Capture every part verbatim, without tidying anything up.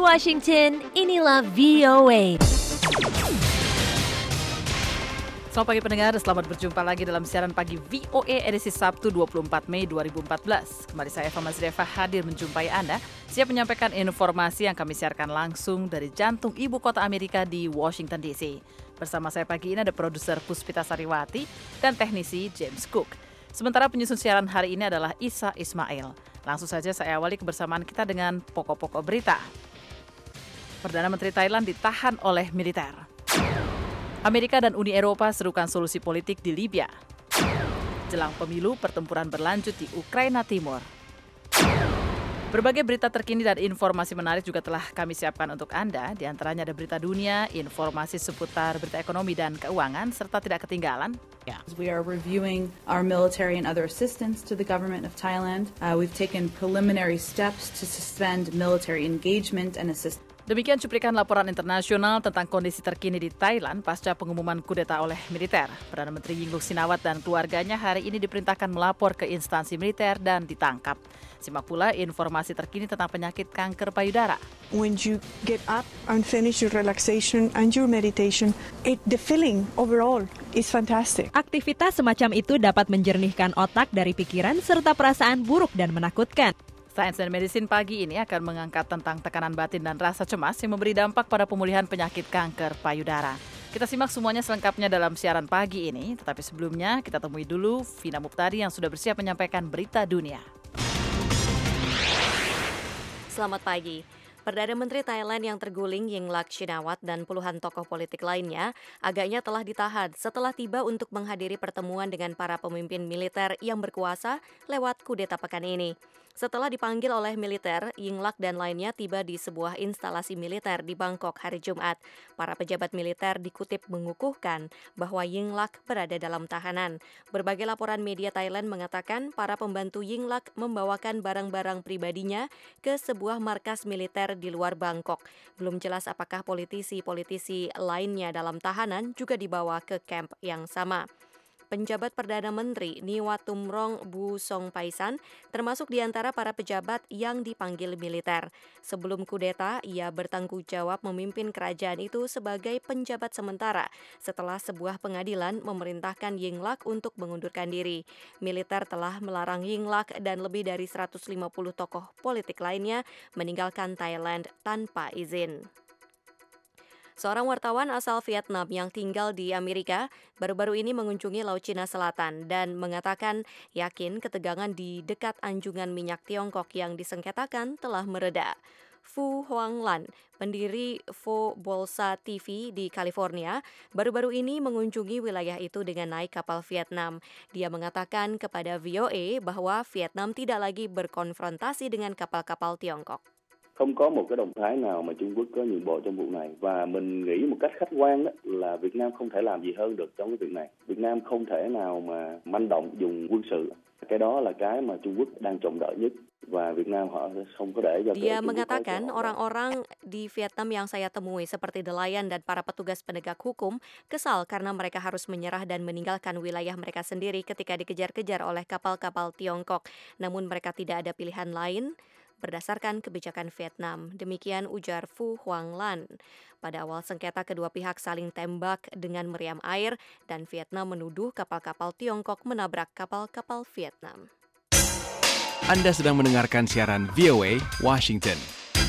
Washington, inilah V O A. Selamat pagi pendengar, selamat berjumpa lagi dalam siaran pagi V O A edisi Sabtu dua puluh empat Mei dua ribu empat belas. Kembali saya Eva Mazreva hadir menjumpai Anda, siap menyampaikan informasi yang kami siarkan langsung dari jantung ibu kota Amerika di Washington D C. Bersama saya pagi ini ada produser Puspita Sariwati dan teknisi James Cook. Sementara penyusun siaran hari ini adalah Isa Ismail. Langsung saja saya awali kebersamaan kita dengan pokok-pokok berita. Perdana Menteri Thailand ditahan oleh militer. Amerika dan Uni Eropa serukan solusi politik di Libya. Jelang pemilu, pertempuran berlanjut di Ukraina Timur. Berbagai berita terkini dan informasi menarik juga telah kami siapkan untuk Anda. Di antaranya ada berita dunia, informasi seputar berita ekonomi dan keuangan, serta tidak ketinggalan. Yeah. We are reviewing our military and other assistance to the government of Thailand. Uh, we've taken preliminary steps to suspend military engagement and assistance. Demikian cuplikan laporan internasional tentang kondisi terkini di Thailand pasca pengumuman kudeta oleh militer. Perdana Menteri Yingluck Shinawatra dan keluarganya hari ini diperintahkan melapor ke instansi militer dan ditangkap. Simak pula informasi terkini tentang penyakit kanker payudara. When you get up and finish your relaxation and your meditation, it, the feeling overall is fantastic. Aktivitas semacam itu dapat menjernihkan otak dari pikiran serta perasaan buruk dan menakutkan. Sains dan Medicine pagi ini akan mengangkat tentang tekanan batin dan rasa cemas yang memberi dampak pada pemulihan penyakit kanker payudara. Kita simak semuanya selengkapnya dalam siaran pagi ini, tetapi sebelumnya kita temui dulu Vina Muptari yang sudah bersiap menyampaikan berita dunia. Selamat pagi. Perdana Menteri Thailand yang terguling Yingluck Shinawatra dan puluhan tokoh politik lainnya agaknya telah ditahan setelah tiba untuk menghadiri pertemuan dengan para pemimpin militer yang berkuasa lewat kudeta pekan ini. Setelah dipanggil oleh militer, Yingluck dan lainnya tiba di sebuah instalasi militer di Bangkok hari Jumat. Para pejabat militer dikutip mengukuhkan bahwa Yingluck berada dalam tahanan. Berbagai laporan media Thailand mengatakan para pembantu Yingluck membawakan barang-barang pribadinya ke sebuah markas militer di luar Bangkok. Belum jelas apakah politisi-politisi lainnya dalam tahanan juga dibawa ke kamp yang sama. Penjabat Perdana Menteri Niwatumrong Busongpaisan termasuk di antara para pejabat yang dipanggil militer. Sebelum kudeta, ia bertanggung jawab memimpin kerajaan itu sebagai penjabat sementara setelah sebuah pengadilan memerintahkan Yingluck untuk mengundurkan diri. Militer telah melarang Yingluck dan lebih dari seratus lima puluh tokoh politik lainnya meninggalkan Thailand tanpa izin. Seorang wartawan asal Vietnam yang tinggal di Amerika baru-baru ini mengunjungi Laut Cina Selatan dan mengatakan yakin ketegangan di dekat anjungan minyak Tiongkok yang disengketakan telah mereda. Phu Hoang-lan, pendiri Pho Bolsa T V di California, baru-baru ini mengunjungi wilayah itu dengan naik kapal Vietnam. Dia mengatakan kepada V O A bahwa Vietnam tidak lagi berkonfrontasi dengan kapal-kapal Tiongkok. Không có một cái động thái nào mà Trung Quốc có nhượng bộ trong vụ này và mình nghĩ một cách khách quan đó là Việt Nam không thể làm gì hơn được trong cái việc này. Việt Nam không thể nào mà manh động dùng quân sự. Cái đó là cái mà Trung Quốc đang trông đợi nhất và Việt Nam họ không có để cho. Dia mengatakan orang-orang di Vietnam yang saya temui seperti nelayan dan para petugas penegak hukum kesal karena mereka harus menyerah dan meninggalkan wilayah mereka sendiri ketika dikejar-kejar oleh kapal-kapal Tiongkok. Namun mereka tidak ada pilihan lain berdasarkan kebijakan Vietnam. Demikian ujar Phu Hoang-lan. Pada awal sengketa, kedua pihak saling tembak dengan meriam air dan Vietnam menuduh kapal-kapal Tiongkok menabrak kapal-kapal Vietnam. Anda sedang mendengarkan siaran V O A Washington.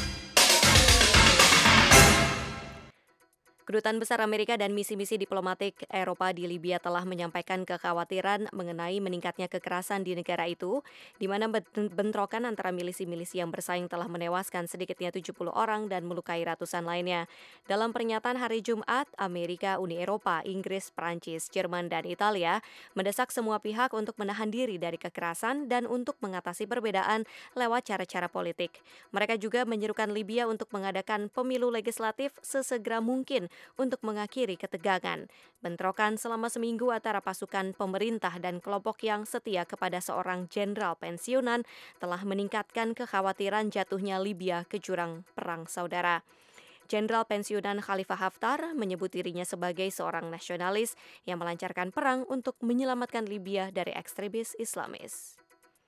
Kedutaan Besar Amerika dan misi-misi diplomatik Eropa di Libya telah menyampaikan kekhawatiran mengenai meningkatnya kekerasan di negara itu, di mana bentrokan antara milisi-milisi yang bersaing telah menewaskan sedikitnya tujuh puluh orang dan melukai ratusan lainnya. Dalam pernyataan hari Jumat, Amerika, Uni Eropa, Inggris, Prancis, Jerman, dan Italia mendesak semua pihak untuk menahan diri dari kekerasan dan untuk mengatasi perbedaan lewat cara-cara politik. Mereka juga menyerukan Libya untuk mengadakan pemilu legislatif sesegera mungkin untuk mengakhiri ketegangan. Bentrokan selama seminggu antara pasukan pemerintah dan kelompok yang setia kepada seorang jenderal pensiunan telah meningkatkan kekhawatiran jatuhnya Libya ke jurang perang saudara. Jenderal pensiunan Khalifa Haftar menyebut dirinya sebagai seorang nasionalis yang melancarkan perang untuk menyelamatkan Libya dari ekstremis Islamis.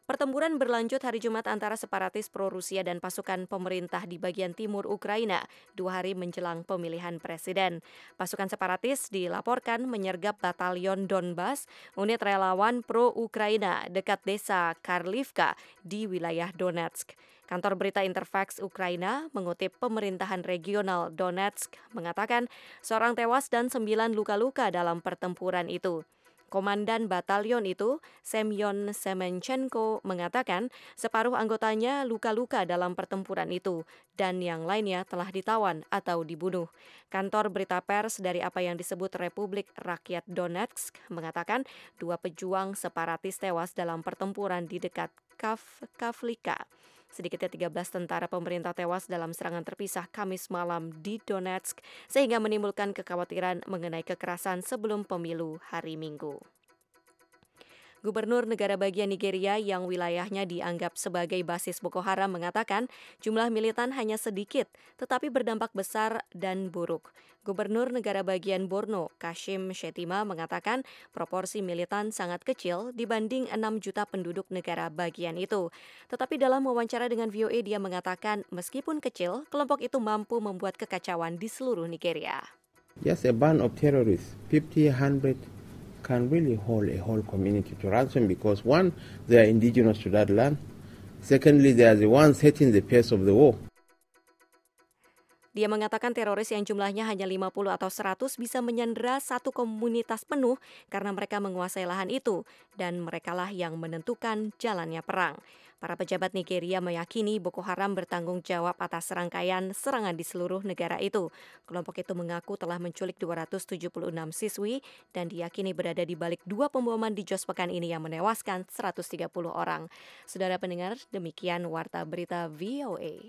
Pertempuran berlanjut hari Jumat antara separatis pro-Rusia dan pasukan pemerintah di bagian timur Ukraina, dua hari menjelang pemilihan presiden. Pasukan separatis dilaporkan menyergap batalion Donbas, unit relawan pro-Ukraina dekat desa Karlivka di wilayah Donetsk. Kantor berita Interfax Ukraina mengutip pemerintahan regional Donetsk mengatakan seorang tewas dan sembilan luka-luka dalam pertempuran itu. Komandan batalion itu, Semyon Semenchenko, mengatakan separuh anggotanya luka-luka dalam pertempuran itu dan yang lainnya telah ditawan atau dibunuh. Kantor berita pers dari apa yang disebut Republik Rakyat Donetsk mengatakan dua pejuang separatis tewas dalam pertempuran di dekat Kavlivka. Sedikitnya tiga belas tentara pemerintah tewas dalam serangan terpisah Kamis malam di Donetsk, sehingga menimbulkan kekhawatiran mengenai kekerasan sebelum pemilu hari Minggu. Gubernur negara bagian Nigeria yang wilayahnya dianggap sebagai basis Boko Haram mengatakan jumlah militan hanya sedikit, tetapi berdampak besar dan buruk. Gubernur negara bagian Borno, Kashim Shettima, mengatakan proporsi militan sangat kecil dibanding enam juta penduduk negara bagian itu. Tetapi dalam wawancara dengan V O A, dia mengatakan meskipun kecil, kelompok itu mampu membuat kekacauan di seluruh Nigeria. Just a band of terrorists, fifty, one hundred can really hold a whole community to ransom because one, they are indigenous to that land. Secondly, they are the ones setting the pace of the war. Dia mengatakan teroris yang jumlahnya hanya lima puluh atau seratus bisa menyandera satu komunitas penuh karena mereka menguasai lahan itu dan merekalah yang menentukan jalannya perang. Para pejabat Nigeria meyakini Boko Haram bertanggung jawab atas serangkaian serangan di seluruh negara itu. Kelompok itu mengaku telah menculik dua ratus tujuh puluh enam siswi dan diyakini berada di balik dua pemboman di Jos pekan ini yang menewaskan seratus tiga puluh orang. Saudara pendengar, demikian Warta Berita V O A.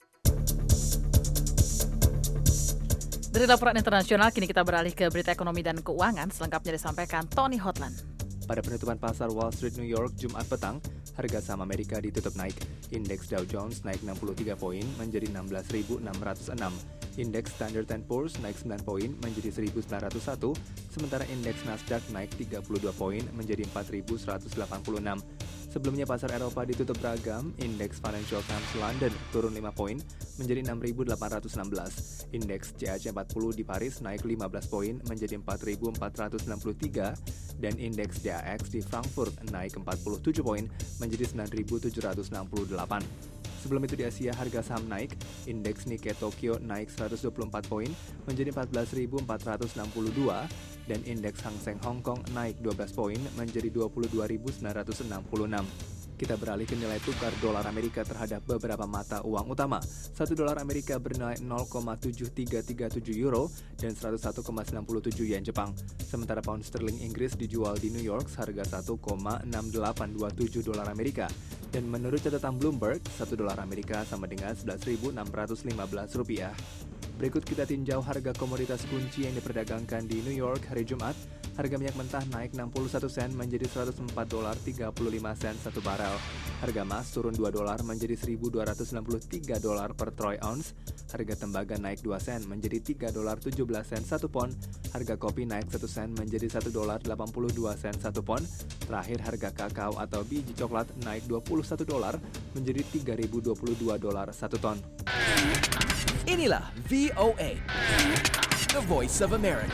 Dari laporan internasional, kini kita beralih ke berita ekonomi dan keuangan. Selengkapnya disampaikan Tony Hotland. Pada penutupan pasar Wall Street New York Jumat petang, harga saham Amerika ditutup naik. Indeks Dow Jones naik enam puluh tiga poin menjadi enam belas ribu enam ratus enam. Indeks Standard and Poor's naik sembilan poin menjadi seribu sembilan ratus satu, sementara indeks Nasdaq naik tiga puluh dua poin menjadi empat ribu seratus delapan puluh enam. Sebelumnya pasar Eropa ditutup beragam, indeks Financial Times London turun lima poin menjadi enam ribu delapan ratus enam belas. Indeks C A C empat puluh di Paris naik lima belas poin menjadi empat ribu empat ratus enam puluh tiga dan indeks D A X di Frankfurt naik empat puluh tujuh poin menjadi sembilan ribu tujuh ratus enam puluh delapan. Sebelum itu di Asia harga saham naik, indeks Nikkei Tokyo naik seratus dua puluh empat poin menjadi empat belas ribu empat ratus enam puluh dua dan indeks Hang Seng Hong Kong naik dua belas poin menjadi dua puluh dua ribu sembilan ratus enam puluh enam. Kita beralih ke nilai tukar dolar Amerika terhadap beberapa mata uang utama. Satu dolar Amerika bernilai nol koma tujuh tiga tiga tujuh euro dan seratus satu koma sembilan tujuh yen Jepang. Sementara pound sterling Inggris dijual di New York seharga satu koma enam delapan dua tujuh dolar Amerika. Dan menurut catatan Bloomberg, satu dolar Amerika sama dengan sebelas ribu enam ratus lima belas rupiah. Berikut kita tinjau harga komoditas kunci yang diperdagangkan di New York hari Jumat. Harga minyak mentah naik enam puluh satu sen menjadi seratus empat dolar tiga puluh lima sen satu barel. Harga emas turun dua dolar menjadi seribu dua ratus enam puluh tiga dolar per troy ounce. Harga tembaga naik dua sen menjadi tiga dolar tujuh belas sen satu pon. Harga kopi naik satu sen menjadi satu dolar delapan puluh dua sen satu pon. Terakhir harga kakao atau biji coklat naik dua puluh satu dolar menjadi tiga ribu dua puluh dua dolar satu ton. Inilah V O A, The Voice of America.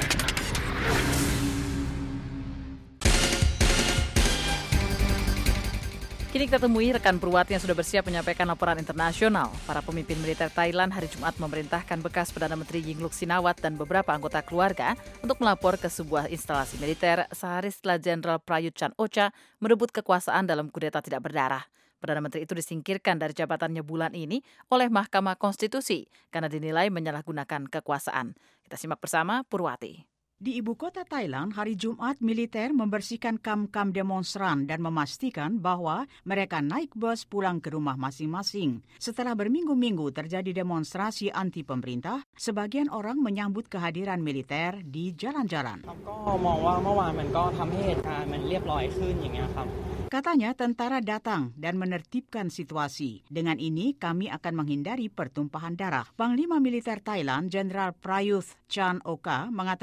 Kini kita temui rekan Purwati yang sudah bersiap menyampaikan laporan internasional. Para pemimpin militer Thailand hari Jumat memerintahkan bekas Perdana Menteri Yingluck Shinawatra dan beberapa anggota keluarga untuk melapor ke sebuah instalasi militer sehari setelah Jenderal Prayut Chan-o-cha merebut kekuasaan dalam kudeta tidak berdarah. Perdana Menteri itu disingkirkan dari jabatannya bulan ini oleh Mahkamah Konstitusi karena dinilai menyalahgunakan kekuasaan. Kita simak bersama Purwati. Di ibu kota Thailand, hari Jumat, militer membersihkan kam-kam demonstran dan memastikan bahwa mereka naik bus pulang ke rumah masing-masing. Setelah berminggu-minggu terjadi demonstrasi anti pemerintah, sebagian orang menyambut kehadiran militer di jalan-jalan. Katanya tentara datang dan menertibkan situasi. Dengan ini kami akan menghindari pertumpahan darah. Panglima militer Thailand, Jenderal Prayut Chan-o-cha, mengatakan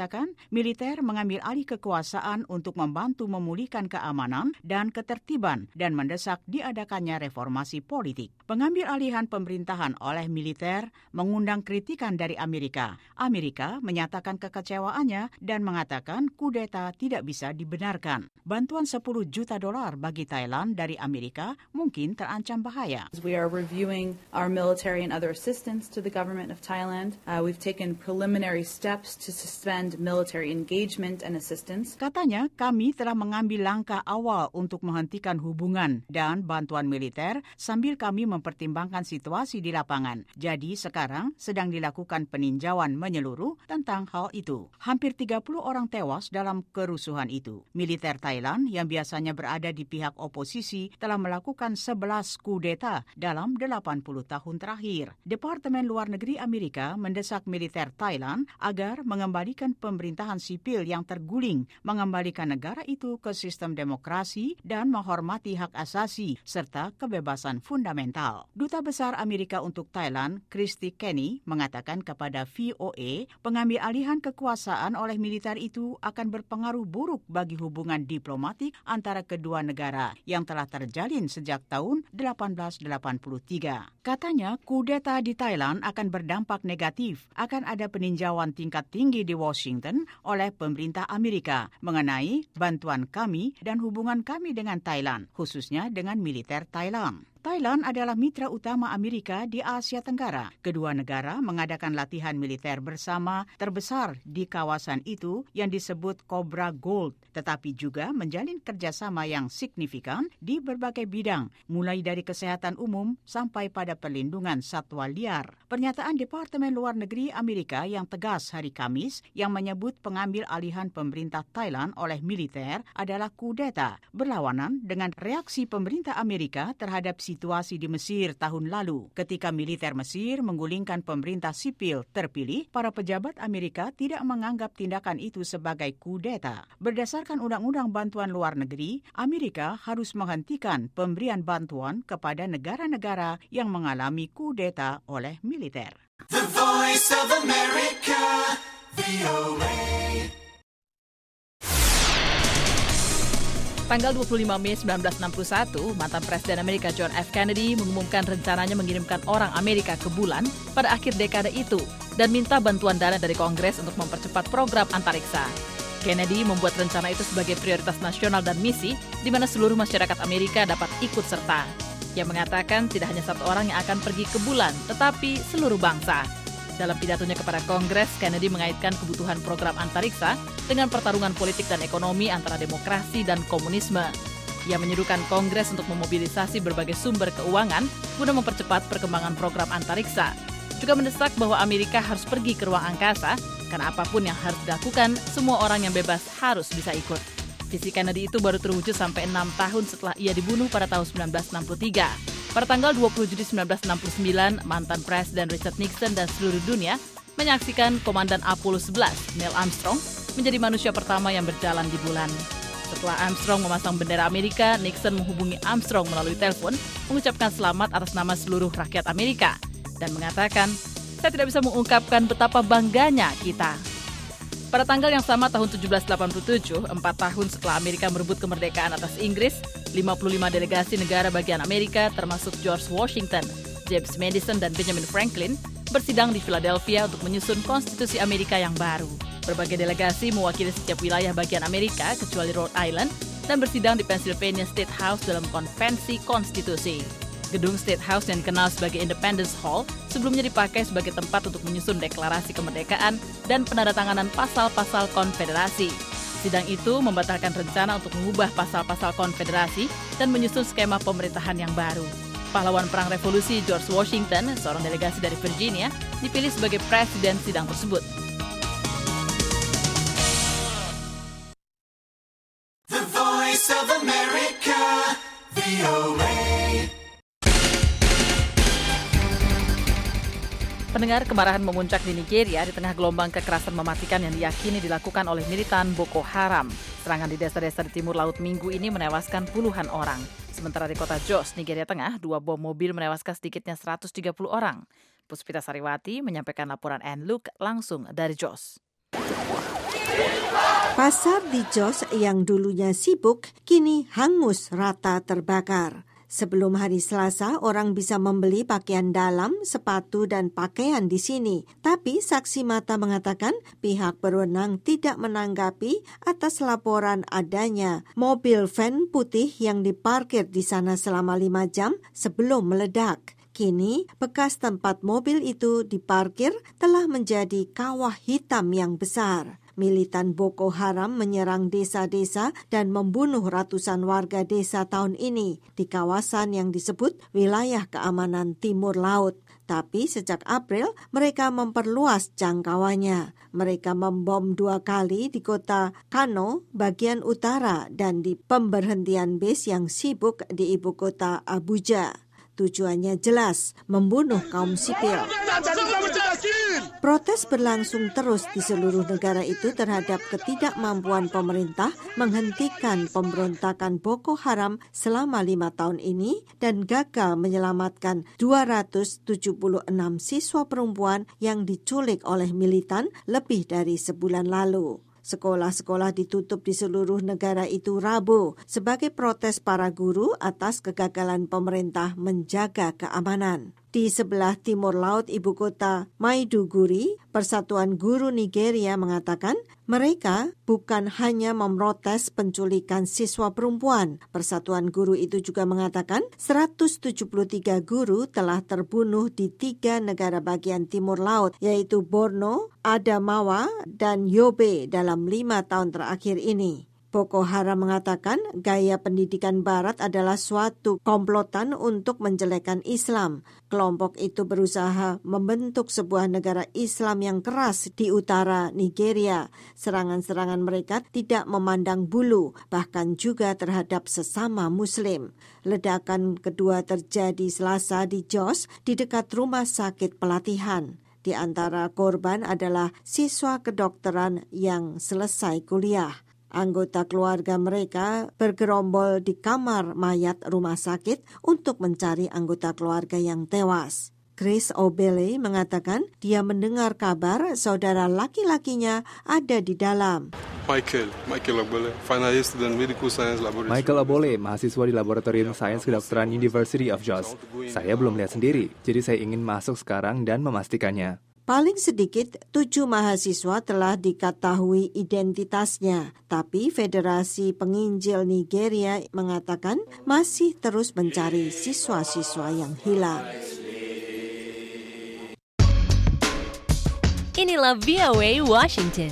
militer mengambil alih kekuasaan untuk membantu memulihkan keamanan dan ketertiban dan mendesak diadakannya reformasi politik. Pengambil alihan pemerintahan oleh militer mengundang kritikan dari Amerika. Amerika menyatakan kekecewaannya dan mengatakan kudeta tidak bisa dibenarkan. Bantuan sepuluh juta dolar bagi Thailand dari Amerika mungkin terancam bahaya. We are reviewing our military and other assistance to the government of Thailand. Uh, we've taken preliminary steps to suspend military engagement and assistance. Katanya, kami telah mengambil langkah awal untuk menghentikan hubungan dan bantuan militer sambil kami mempertimbangkan situasi di lapangan. Jadi sekarang sedang dilakukan peninjauan menyeluruh tentang hal itu. Hampir tiga puluh orang tewas dalam kerusuhan itu. Militer Thailand yang biasanya berada di pihak oposisi telah melakukan sebelas kudeta dalam delapan puluh tahun terakhir. Departemen Luar Negeri Amerika mendesak militer Thailand agar mengembalikan pemerintahan sipil yang terguling, mengembalikan negara itu ke sistem demokrasi dan menghormati hak asasi serta kebebasan fundamental. Duta Besar Amerika untuk Thailand, Christy Kenny, mengatakan kepada V O A, pengambil alihan kekuasaan oleh militer itu akan berpengaruh buruk bagi hubungan diplomatik antara kedua negara yang telah terjalin sejak tahun delapan belas delapan puluh tiga. Katanya, kudeta di Thailand akan berdampak negatif. Akan ada peninjauan tingkat tinggi di Washington oleh pemerintah Amerika mengenai bantuan kami dan hubungan kami dengan Thailand, khususnya dengan militer Thailand. Thailand adalah mitra utama Amerika di Asia Tenggara. Kedua negara mengadakan latihan militer bersama terbesar di kawasan itu yang disebut Cobra Gold, tetapi juga menjalin kerjasama yang signifikan di berbagai bidang, mulai dari kesehatan umum sampai pada perlindungan satwa liar. Pernyataan Departemen Luar Negeri Amerika yang tegas hari Kamis yang menyebut pengambil alihan pemerintah Thailand oleh militer adalah kudeta, berlawanan dengan reaksi pemerintah Amerika terhadap situasi di Mesir tahun lalu. Ketika militer Mesir menggulingkan pemerintah sipil terpilih, para pejabat Amerika tidak menganggap tindakan itu sebagai kudeta. Berdasarkan Undang-Undang Bantuan Luar Negeri, Amerika harus menghentikan pemberian bantuan kepada negara-negara yang mengalami kudeta oleh militer. The Voice of America, V O A. Tanggal dua puluh lima Mei seribu sembilan ratus enam puluh satu, mantan Presiden Amerika John F. Kennedy mengumumkan rencananya mengirimkan orang Amerika ke bulan pada akhir dekade itu dan minta bantuan dana dari Kongres untuk mempercepat program antariksa. Kennedy membuat rencana itu sebagai prioritas nasional dan misi di mana seluruh masyarakat Amerika dapat ikut serta. Ia mengatakan tidak hanya satu orang yang akan pergi ke bulan, tetapi seluruh bangsa. Dalam pidatonya kepada Kongres, Kennedy mengaitkan kebutuhan program antariksa dengan pertarungan politik dan ekonomi antara demokrasi dan komunisme. Ia menyerukan Kongres untuk memobilisasi berbagai sumber keuangan guna mempercepat perkembangan program antariksa. Juga mendesak bahwa Amerika harus pergi ke ruang angkasa, karena apapun yang harus dilakukan, semua orang yang bebas harus bisa ikut. Visi Kennedy itu baru terwujud sampai enam tahun setelah ia dibunuh pada tahun seribu sembilan ratus enam puluh tiga. Pada tanggal dua puluh Juli seribu sembilan ratus enam puluh sembilan, mantan Presiden Richard Nixon dan seluruh dunia menyaksikan Komandan Apollo sebelas, Neil Armstrong, menjadi manusia pertama yang berjalan di bulan. Setelah Armstrong memasang bendera Amerika, Nixon menghubungi Armstrong melalui telepon, mengucapkan selamat atas nama seluruh rakyat Amerika, dan mengatakan, saya tidak bisa mengungkapkan betapa bangganya kita. Pada tanggal yang sama tahun tujuh belas delapan puluh tujuh, empat tahun setelah Amerika merebut kemerdekaan atas Inggris, lima puluh lima delegasi negara bagian Amerika termasuk George Washington, James Madison, dan Benjamin Franklin bersidang di Philadelphia untuk menyusun konstitusi Amerika yang baru. Berbagai delegasi mewakili setiap wilayah bagian Amerika kecuali Rhode Island dan bersidang di Pennsylvania State House dalam konvensi konstitusi. Gedung State House yang dikenal sebagai Independence Hall sebelumnya dipakai sebagai tempat untuk menyusun deklarasi kemerdekaan dan penandatanganan pasal-pasal konfederasi. Sidang itu membatalkan rencana untuk mengubah pasal-pasal konfederasi dan menyusun skema pemerintahan yang baru. Pahlawan Perang Revolusi George Washington, seorang delegasi dari Virginia, dipilih sebagai presiden sidang tersebut. The Voice of America, V O A. Pendengar, kemarahan memuncak di Nigeria di tengah gelombang kekerasan mematikan yang diyakini dilakukan oleh militan Boko Haram. Serangan di desa-desa di timur laut minggu ini menewaskan puluhan orang. Sementara di kota Jos, Nigeria Tengah, dua bom mobil menewaskan sedikitnya seratus tiga puluh orang. Puspita Sariwati menyampaikan laporan Anne Luke langsung dari Jos. Pasar di Jos yang dulunya sibuk, kini hangus rata terbakar. Sebelum hari Selasa, orang bisa membeli pakaian dalam, sepatu, dan pakaian di sini. Tapi saksi mata mengatakan pihak berwenang tidak menanggapi atas laporan adanya mobil van putih yang diparkir di sana selama lima jam sebelum meledak. Kini, bekas tempat mobil itu diparkir telah menjadi kawah hitam yang besar. Militan Boko Haram menyerang desa-desa dan membunuh ratusan warga desa tahun ini di kawasan yang disebut wilayah keamanan Timur Laut. Tapi sejak April, mereka memperluas jangkauannya. Mereka membom dua kali di kota Kano, bagian utara, dan di pemberhentian bis yang sibuk di ibu kota Abuja. Tujuannya jelas, membunuh kaum sipil. Protes berlangsung terus di seluruh negara itu terhadap ketidakmampuan pemerintah menghentikan pemberontakan Boko Haram selama lima tahun ini dan gagal menyelamatkan dua ratus tujuh puluh enam siswa perempuan yang diculik oleh militan lebih dari sebulan lalu. Sekolah-sekolah ditutup di seluruh negara itu Rabu sebagai protes para guru atas kegagalan pemerintah menjaga keamanan. Di sebelah timur laut ibu kota Maiduguri, Persatuan Guru Nigeria mengatakan mereka bukan hanya memprotes penculikan siswa perempuan. Persatuan guru itu juga mengatakan seratus tujuh puluh tiga guru telah terbunuh di tiga negara bagian timur laut, yaitu Borno, Adamawa, dan Yobe dalam lima tahun terakhir ini. Boko Haram mengatakan gaya pendidikan barat adalah suatu komplotan untuk menjelekkan Islam. Kelompok itu berusaha membentuk sebuah negara Islam yang keras di utara Nigeria. Serangan-serangan mereka tidak memandang bulu, bahkan juga terhadap sesama Muslim. Ledakan kedua terjadi Selasa di Jos, di dekat rumah sakit pelatihan. Di antara korban adalah siswa kedokteran yang selesai kuliah. Anggota keluarga mereka bergerombol di kamar mayat rumah sakit untuk mencari anggota keluarga yang tewas. Chris Obele mengatakan dia mendengar kabar saudara laki-lakinya ada di dalam. Michael, Michael Obole, final year student medical science laboratory. Michael Obole, mahasiswa di Laboratorium Sains Kedokteran University of Jos. Saya belum lihat sendiri, jadi saya ingin masuk sekarang dan memastikannya. Paling sedikit tujuh mahasiswa telah diketahui identitasnya, tapi Federasi Penginjil Nigeria mengatakan masih terus mencari siswa-siswa yang hilang. Inilah V O A Washington.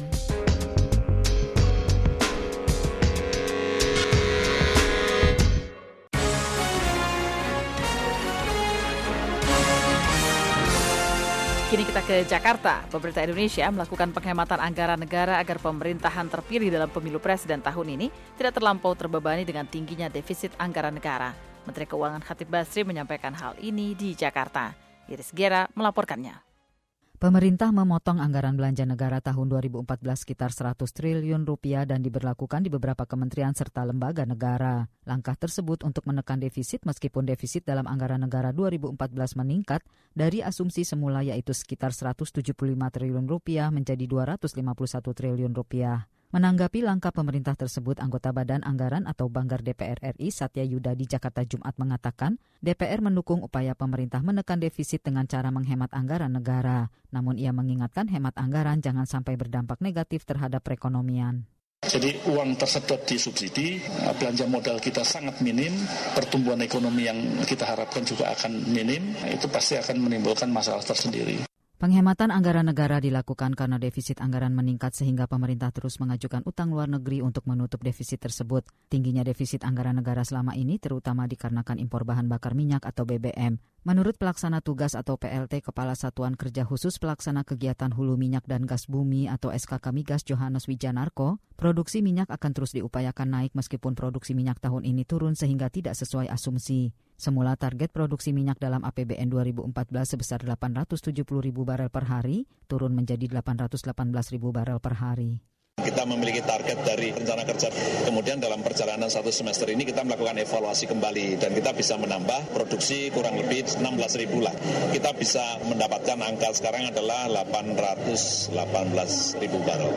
Kini kita ke Jakarta. Pemerintah Indonesia melakukan penghematan anggaran negara agar pemerintahan terpilih dalam pemilu presiden tahun ini tidak terlampau terbebani dengan tingginya defisit anggaran negara. Menteri Keuangan Khatib Basri menyampaikan hal ini di Jakarta. Iris Gera melaporkannya. Pemerintah memotong anggaran belanja negara tahun dua ribu empat belas sekitar seratus triliun rupiah dan diberlakukan di beberapa kementerian serta lembaga negara. Langkah tersebut untuk menekan defisit meskipun defisit dalam anggaran negara dua ribu empat belas meningkat dari asumsi semula yaitu sekitar seratus tujuh puluh lima triliun rupiah menjadi dua ratus lima puluh satu triliun rupiah. Menanggapi langkah pemerintah tersebut, anggota Badan Anggaran atau Banggar D P R R I Satya Yuda di Jakarta Jumat mengatakan, D P R mendukung upaya pemerintah menekan defisit dengan cara menghemat anggaran negara. Namun ia mengingatkan hemat anggaran jangan sampai berdampak negatif terhadap perekonomian. Jadi uang tersedot di subsidi, belanja modal kita sangat minim, pertumbuhan ekonomi yang kita harapkan juga akan minim, itu pasti akan menimbulkan masalah tersendiri. Penghematan anggaran negara dilakukan karena defisit anggaran meningkat sehingga pemerintah terus mengajukan utang luar negeri untuk menutup defisit tersebut. Tingginya defisit anggaran negara selama ini terutama dikarenakan impor bahan bakar minyak atau B B M. Menurut Pelaksana Tugas atau P L T Kepala Satuan Kerja Khusus Pelaksana Kegiatan Hulu Minyak dan Gas Bumi atau S K K Migas Johannes Wijanarko, produksi minyak akan terus diupayakan naik meskipun produksi minyak tahun ini turun sehingga tidak sesuai asumsi. Semula target produksi minyak dalam A P B N dua ribu empat belas sebesar delapan ratus tujuh puluh ribu barel per hari, turun menjadi delapan ratus delapan belas ribu barel per hari. Kita memiliki target dari rencana kerja, kemudian dalam perjalanan satu semester ini kita melakukan evaluasi kembali dan kita bisa menambah produksi kurang lebih enam belas ribu lah. Kita bisa mendapatkan angka sekarang adalah delapan ratus delapan belas ribu barel.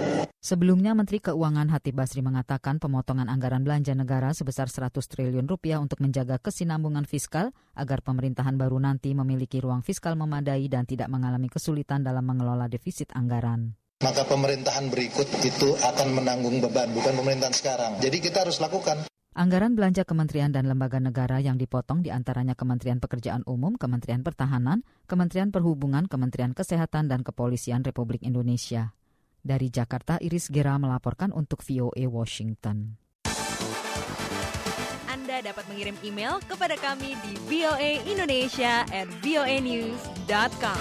Sebelumnya, Menteri Keuangan Hatip Basri mengatakan pemotongan anggaran belanja negara sebesar seratus triliun rupiah untuk menjaga kesinambungan fiskal agar pemerintahan baru nanti memiliki ruang fiskal memadai dan tidak mengalami kesulitan dalam mengelola defisit anggaran. Maka pemerintahan berikut itu akan menanggung beban, bukan pemerintahan sekarang. Jadi kita harus lakukan. Anggaran belanja kementerian dan lembaga negara yang dipotong diantaranya Kementerian Pekerjaan Umum, Kementerian Pertahanan, Kementerian Perhubungan, Kementerian Kesehatan, dan Kepolisian Republik Indonesia. Dari Jakarta, Iris Gera melaporkan untuk V O A Washington. Anda dapat mengirim email kepada kami di voaindonesia at voanews dot com.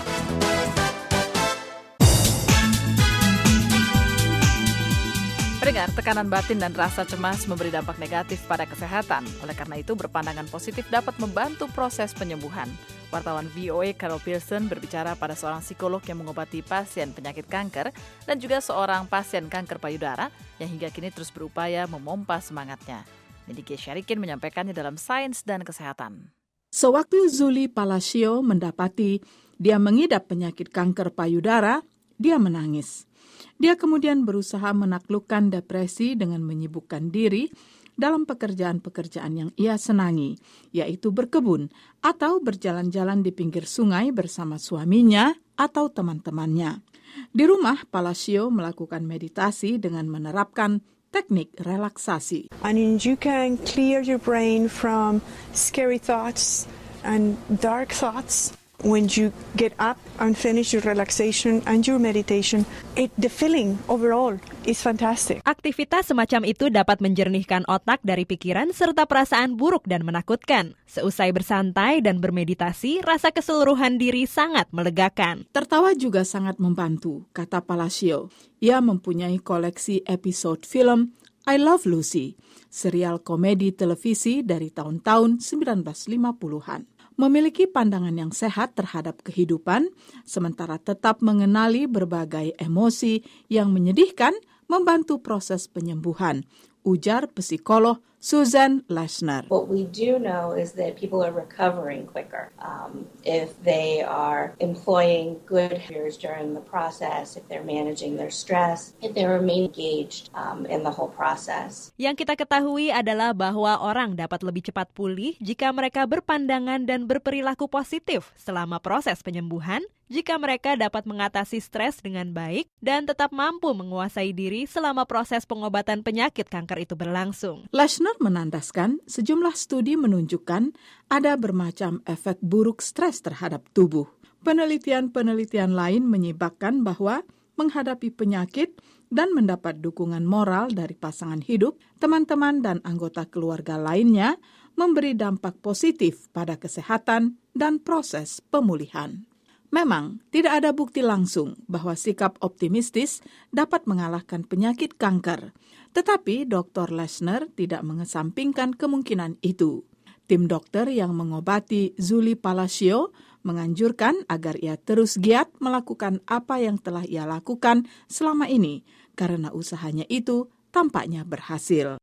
Pendengar, tekanan batin dan rasa cemas memberi dampak negatif pada kesehatan. Oleh karena itu, berpandangan positif dapat membantu proses penyembuhan. Wartawan V O A Carol Pearson berbicara pada seorang psikolog yang mengobati pasien penyakit kanker dan juga seorang pasien kanker payudara yang hingga kini terus berupaya memompa semangatnya. Nidike Syarikin menyampaikannya dalam Sains dan Kesehatan. Sewaktu Zuli Palacio mendapati dia mengidap penyakit kanker payudara, dia menangis. Dia kemudian berusaha menaklukkan depresi dengan menyibukkan diri dalam pekerjaan-pekerjaan yang ia senangi, yaitu berkebun atau berjalan-jalan di pinggir sungai bersama suaminya atau teman-temannya. Di rumah, Palacio melakukan meditasi dengan menerapkan teknik relaksasi. And you can clear your brain from scary thoughts and dark thoughts. When you get up and finish your relaxation and your meditation, it, the feeling overall is fantastic. Aktivitas semacam itu dapat menjernihkan otak dari pikiran serta perasaan buruk dan menakutkan. Seusai bersantai dan bermeditasi, rasa keseluruhan diri sangat melegakan. Tertawa juga sangat membantu, kata Palacio. Ia mempunyai koleksi episode film I Love Lucy, serial komedi televisi dari tahun-tahun sembilan belas lima puluhan. Memiliki pandangan yang sehat terhadap kehidupan, sementara tetap mengenali berbagai emosi yang menyedihkan, membantu proses penyembuhan, ujar psikolog Susan Lesner. What we do know is that people are recovering quicker um, if they are employing good behaviors during the process, if they're managing their stress, if they remain engaged um, in the whole process. Yang kita ketahui adalah bahwa orang dapat lebih cepat pulih jika mereka berpandangan dan berperilaku positif selama proses penyembuhan, jika mereka dapat mengatasi stres dengan baik dan tetap mampu menguasai diri selama proses pengobatan penyakit kanker itu berlangsung. Lesner menandaskan sejumlah studi menunjukkan ada bermacam efek buruk stres terhadap tubuh. Penelitian-penelitian lain menyebabkan bahwa menghadapi penyakit dan mendapat dukungan moral dari pasangan hidup, teman-teman dan anggota keluarga lainnya memberi dampak positif pada kesehatan dan proses pemulihan. Memang, tidak ada bukti langsung bahwa sikap optimistis dapat mengalahkan penyakit kanker. Tetapi doktor Lesner tidak mengesampingkan kemungkinan itu. Tim dokter yang mengobati Zuli Palacio menganjurkan agar ia terus giat melakukan apa yang telah ia lakukan selama ini, karena usahanya itu tampaknya berhasil.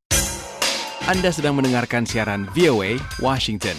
Anda sedang mendengarkan siaran V O A Washington.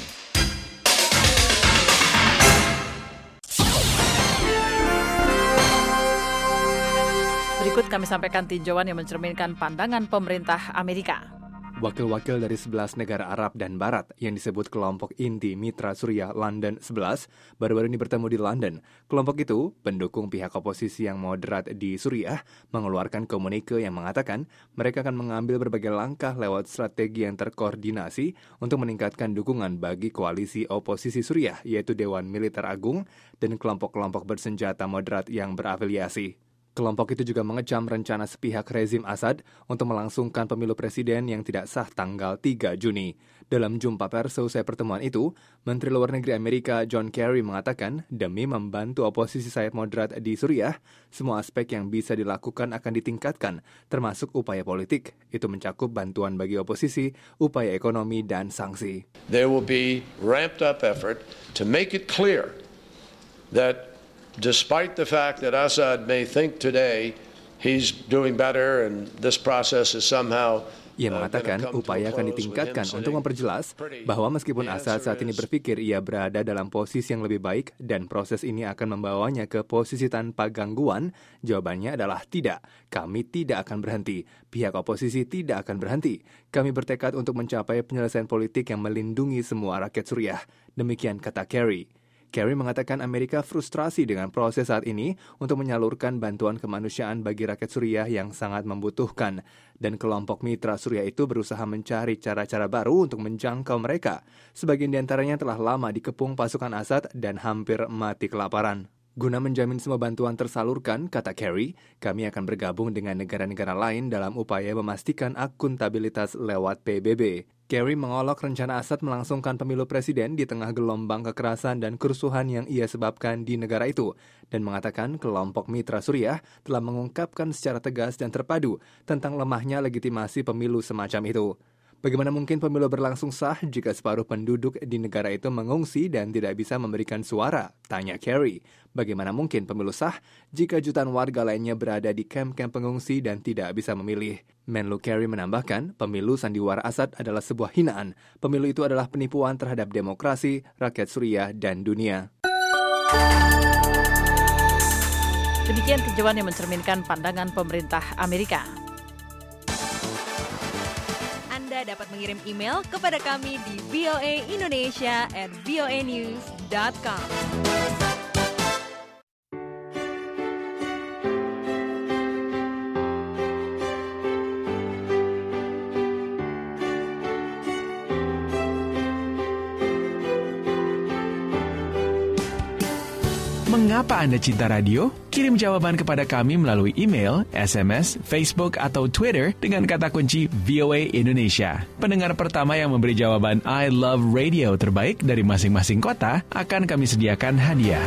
Berikut kami sampaikan tinjauan yang mencerminkan pandangan pemerintah Amerika. Wakil-wakil dari sebelas negara Arab dan Barat yang disebut kelompok inti Mitra Suriah London sebelas baru-baru ini bertemu di London. Kelompok itu, pendukung pihak oposisi yang moderat di Suriah, mengeluarkan komunike yang mengatakan mereka akan mengambil berbagai langkah lewat strategi yang terkoordinasi untuk meningkatkan dukungan bagi koalisi oposisi Suriah, yaitu Dewan Militer Agung dan kelompok-kelompok bersenjata moderat yang berafiliasi. Kelompok itu juga mengecam rencana sepihak rezim Assad untuk melangsungkan pemilu presiden yang tidak sah tanggal tiga Juni. Dalam jumpa pers selesai pertemuan itu, Menteri Luar Negeri Amerika John Kerry mengatakan demi membantu oposisi sayap moderat di Suriah, semua aspek yang bisa dilakukan akan ditingkatkan, termasuk upaya politik. Itu mencakup bantuan bagi oposisi, upaya ekonomi, dan sanksi. There will be ramped up effort to make it clear that despite the fact that Assad may think today he's doing better and this process is somehow Ia mengatakan upaya akan ditingkatkan untuk memperjelas bahwa meskipun Assad saat ini berpikir ia berada dalam posisi yang lebih baik dan proses ini akan membawanya ke posisi tanpa gangguan, jawabannya adalah tidak. Kami tidak akan berhenti. Pihak oposisi tidak akan berhenti. Kami bertekad untuk mencapai penyelesaian politik yang melindungi semua rakyat Suriah. Demikian kata Kerry. Kerry mengatakan Amerika frustrasi dengan proses saat ini untuk menyalurkan bantuan kemanusiaan bagi rakyat Suriah yang sangat membutuhkan. Dan kelompok mitra Suriah itu berusaha mencari cara-cara baru untuk menjangkau mereka. Sebagian di antaranya telah lama dikepung pasukan Assad dan hampir mati kelaparan. Guna menjamin semua bantuan tersalurkan, kata Kerry, kami akan bergabung dengan negara-negara lain dalam upaya memastikan akuntabilitas lewat P B B. Kerry mengolok rencana Assad melangsungkan pemilu presiden di tengah gelombang kekerasan dan kerusuhan yang ia sebabkan di negara itu, dan mengatakan kelompok mitra Suriah telah mengungkapkan secara tegas dan terpadu tentang lemahnya legitimasi pemilu semacam itu. Bagaimana mungkin pemilu berlangsung sah jika separuh penduduk di negara itu mengungsi dan tidak bisa memberikan suara? Tanya Kerry. Bagaimana mungkin pemilu sah jika jutaan warga lainnya berada di kamp-kamp pengungsi dan tidak bisa memilih? Menlu Kerry menambahkan, pemilu sandiwara Assad adalah sebuah hinaan. Pemilu itu adalah penipuan terhadap demokrasi, rakyat Suriah, dan dunia. Demikian kejauhan yang mencerminkan pandangan pemerintah Amerika. Anda dapat mengirim email kepada kami di v o a indonesia at v o a news dot com. Mengapa Anda cinta radio? Kirim jawaban kepada kami melalui email, S M S, Facebook, atau Twitter dengan kata kunci V O A Indonesia. Pendengar pertama yang memberi jawaban I love radio terbaik dari masing-masing kota akan kami sediakan hadiah.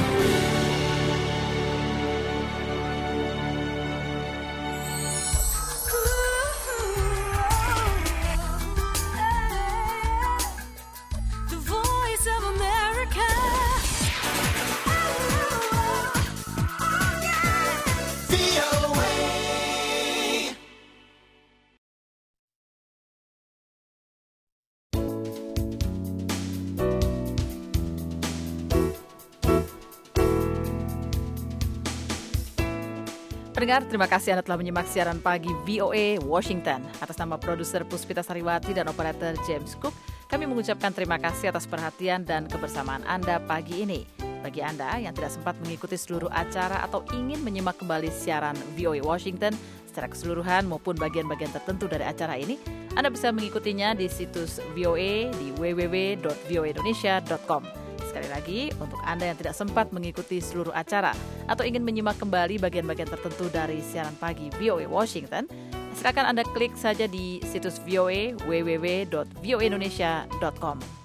Pendengar, terima kasih Anda telah menyimak siaran pagi V O A Washington. Atas nama produser Puspita Sariwati dan operator James Cook, kami mengucapkan terima kasih atas perhatian dan kebersamaan Anda pagi ini. Bagi Anda yang tidak sempat mengikuti seluruh acara atau ingin menyimak kembali siaran V O A Washington secara keseluruhan maupun bagian-bagian tertentu dari acara ini, Anda bisa mengikutinya di situs V O A di w w w dot v o a indonesia dot com. Sekali lagi, untuk Anda yang tidak sempat mengikuti seluruh acara atau ingin menyimak kembali bagian-bagian tertentu dari siaran pagi V O A Washington, silakan Anda klik saja di situs V O A w w w dot v o a indonesia dot com.